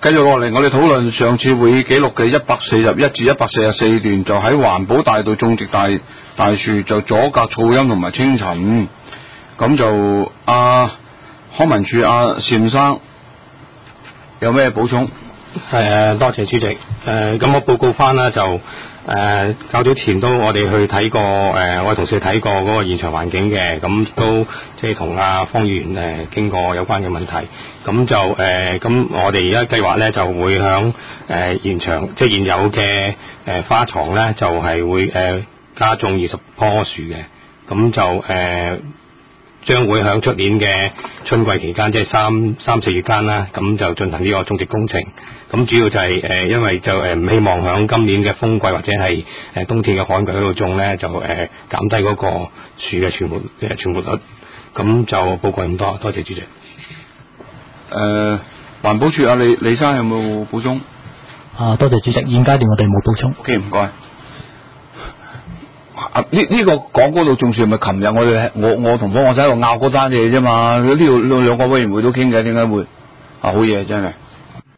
繼續落嚟，我哋討論上次會議記錄嘅141至144段，就喺環保大道種植大樹，就阻隔噪音同埋清塵。咁就康文署單生有咩補充？ 多謝主席。咁我報告翻啦，就較早前都我哋去睇過，我同事睇過嗰個現場環境嘅，咁都即係同方議員傾過有關嘅問題。咁就咁我哋而家計劃咧就會響現場即係現有嘅花床咧，就係會加種20棵樹嘅。咁就將會響出年嘅春季期間，即係3、4月間啦，咁就進行呢個種植工程。咁主要就係因為就唔希望響今年嘅風季或者係冬天嘅旱季嗰度種咧，就減低嗰個樹嘅存活率。咁就報告咁多，多謝主席。 環保署李生有冇補充？ 多謝主席，現階段我哋冇補充。 OK， 唔該。呢個講嗰度種樹係咪琴日我同方學生喺度拗嗰單嘢啫嘛？呢度兩個委員會都傾嘅，點解會好嘢真係？